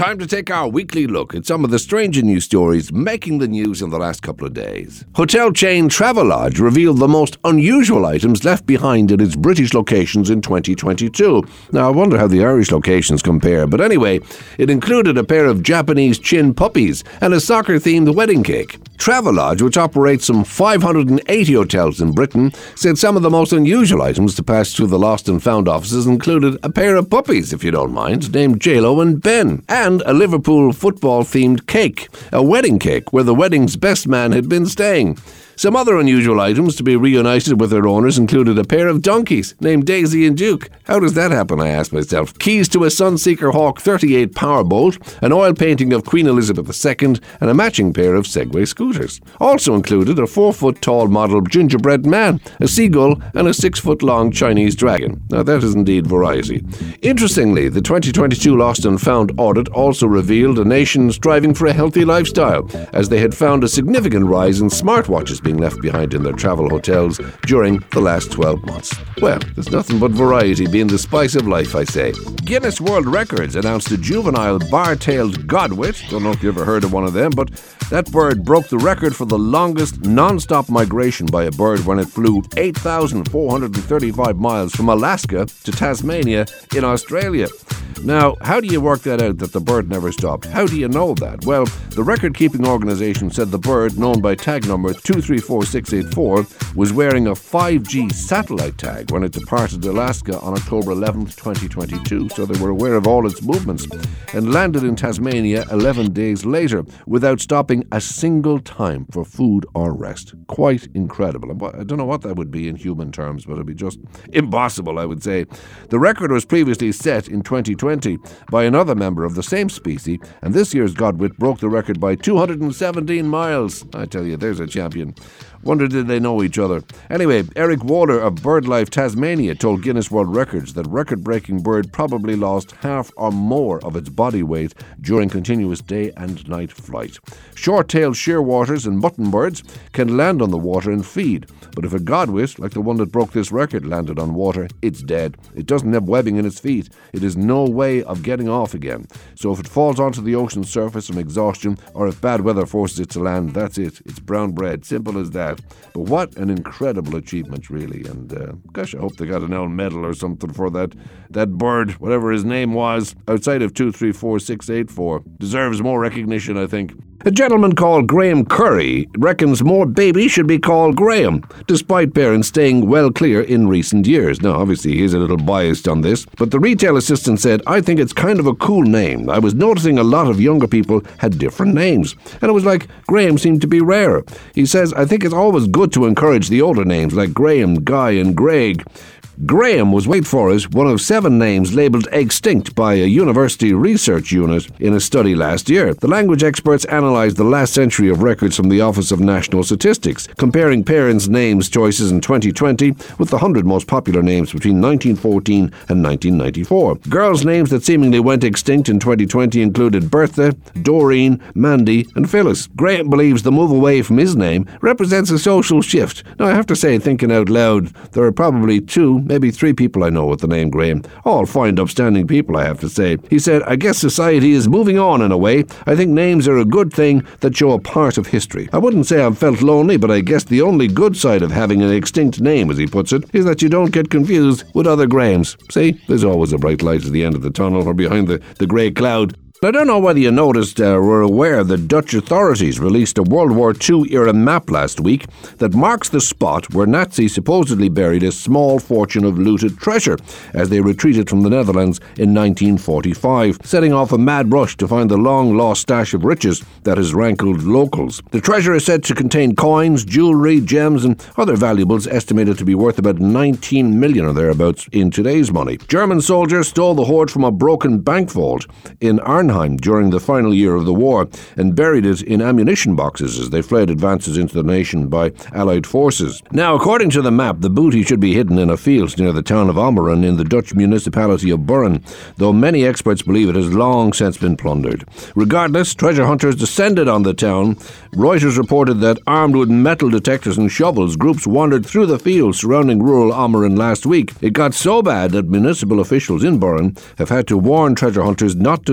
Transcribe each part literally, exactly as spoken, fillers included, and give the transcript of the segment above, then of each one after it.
time to take our weekly look at some of the stranger news stories making the news in the last couple of days. Hotel chain Travelodge revealed the most unusual items left behind in its British locations in twenty twenty-two. Now, I wonder how the Irish locations compare, but anyway, it included a pair of Japanese chin puppies and a soccer-themed wedding cake. Travelodge, which operates some five hundred eighty hotels in Britain, said some of the most unusual items to pass through the lost and found offices included a pair of puppies, if you don't mind, named J-Lo and Ben, and a Liverpool football-themed cake, a wedding cake where the wedding's best man had been staying. Some other unusual items to be reunited with their owners included a pair of donkeys named Daisy and Duke. How does that happen, I asked myself. Keys to a Sunseeker Hawk thirty-eight powerboat, an oil painting of Queen Elizabeth the Second, and a matching pair of Segway scooters. Also included a four-foot-tall model gingerbread man, a seagull, and a six-foot-long Chinese dragon. Now that is indeed variety. Interestingly, the twenty twenty-two Lost and Found audit also revealed a nation striving for a healthy lifestyle, as they had found a significant rise in smartwatches being left behind in their travel hotels during the last twelve months. Well, there's nothing but variety being the spice of life, I say. Guinness World Records announced a juvenile bar-tailed godwit. Don't know if you ever heard of one of them, but that bird broke the record for the longest non-stop migration by a bird when it flew eight thousand four hundred thirty-five miles from Alaska to Tasmania in Australia. Now, how do you work that out that the bird never stopped? How do you know that? Well, the record-keeping organisation said the bird, known by tag number two three four six eight four, was wearing a five G satellite tag when it departed Alaska on October eleventh, twenty twenty-two, so they were aware of all its movements, and landed in Tasmania eleven days later without stopping a single time for food or rest. Quite incredible. I don't know what that would be in human terms, but it'd be just impossible, I would say. The record was previously set in twenty twenty by another member of the same species, and this year's godwit broke the record by two hundred seventeen miles. I tell you, there's a champion. Wonder did they know each other. Anyway, Eric Waller of BirdLife Tasmania told Guinness World Records that record-breaking bird probably lost half or more of its body weight during continuous day and night flight. Short-tailed shearwaters and muttonbirds can land on the water and feed, but if a godwit, like the one that broke this record, landed on water, it's dead. It doesn't have webbing in its feet. It is no way of getting off again. So if it falls onto the ocean surface from exhaustion, or if bad weather forces it to land, that's it. It's brown bread. Simple as that. But what an incredible achievement, really. And uh, gosh, I hope they got an old medal or something for that that bird, whatever his name was, outside of two three four six eight four. Deserves more recognition, I think. A gentleman called Graham Curry reckons more babies should be called Graham, despite parents staying well clear in recent years. Now, obviously, he's a little biased on this, but the retail assistant said, I think it's kind of a cool name. I was noticing a lot of younger people had different names, and it was like Graham seemed to be rarer. He says, I think it's always good to encourage the older names like Graham, Guy, and Greg. Graham was, wait for it, one of seven names labelled extinct by a university research unit in a study last year. The language experts analysed the last century of records from the Office of National Statistics, comparing parents' names choices in twenty twenty with the one hundred most popular names between nineteen fourteen and nineteen ninety-four. Girls' names that seemingly went extinct in twenty twenty included Bertha, Doreen, Mandy, and Phyllis. Graham believes the move away from his name represents a social shift. Now, I have to say, thinking out loud, there are probably two, maybe three people I know with the name Graham. All fine, upstanding people, I have to say. He said, I guess society is moving on in a way. I think names are a good thing that show a part of history. I wouldn't say I've felt lonely, but I guess the only good side of having an extinct name, as he puts it, is that you don't get confused with other Grahams. See, there's always a bright light at the end of the tunnel or behind the, the grey cloud. I don't know whether you noticed uh, or were aware that Dutch authorities released a World War Two era map last week that marks the spot where Nazis supposedly buried a small fortune of looted treasure as they retreated from the Netherlands in nineteen forty-five, setting off a mad rush to find the long-lost stash of riches that has rankled locals. The treasure is said to contain coins, jewellery, gems and other valuables estimated to be worth about nineteen million or thereabouts in today's money. German soldiers stole the hoard from a broken bank vault in Arnhem during the final year of the war and buried it in ammunition boxes as they fled advances into the nation by Allied forces. Now, according to the map, the booty should be hidden in a field near the town of Ommeren in the Dutch municipality of Buren, though many experts believe it has long since been plundered. Regardless, treasure hunters descended on the town. Reuters reported that, armed with metal detectors and shovels, groups wandered through the fields surrounding rural Ommeren last week. It got so bad that municipal officials in Buren have had to warn treasure hunters not to search for the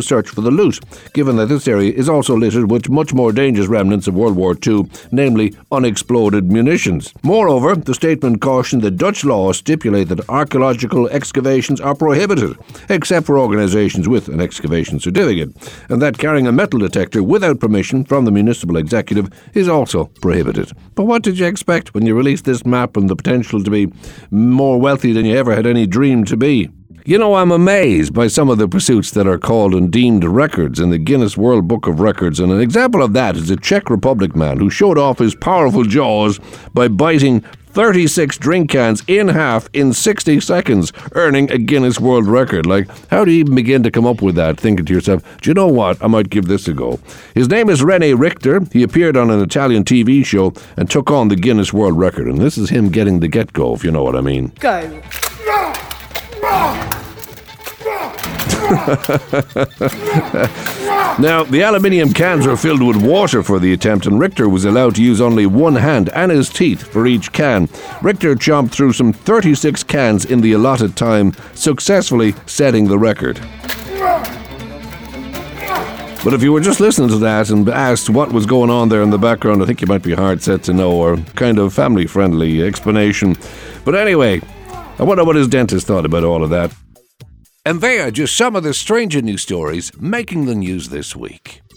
the loot, given that this area is also littered with much more dangerous remnants of World War Two, namely unexploded munitions. Moreover, the statement cautioned that Dutch laws stipulate that archaeological excavations are prohibited, except for organisations with an excavation certificate, and that carrying a metal detector without permission from the municipal executive is also prohibited. But what did you expect when you released this map and the potential to be more wealthy than you ever had any dream to be? You know, I'm amazed by some of the pursuits that are called and deemed records in the Guinness World Book of Records, and an example of that is a Czech Republic man who showed off his powerful jaws by biting thirty-six drink cans in half in sixty seconds, earning a Guinness World Record. Like, how do you even begin to come up with that, thinking to yourself, do you know what, I might give this a go? His name is René Richter. He appeared on an Italian T V show and took on the Guinness World Record, and this is him getting the get-go, if you know what I mean. Go. Now, the aluminium cans were filled with water for the attempt, and Richter was allowed to use only one hand and his teeth for each can. Richter chomped through some thirty-six cans in the allotted time, successfully setting the record. But if you were just listening to that and asked what was going on there in the background, I think you might be hard set to know, or kind of family-friendly explanation. But anyway, I wonder what his dentist thought about all of that. And they are just some of the stranger news stories making the news this week.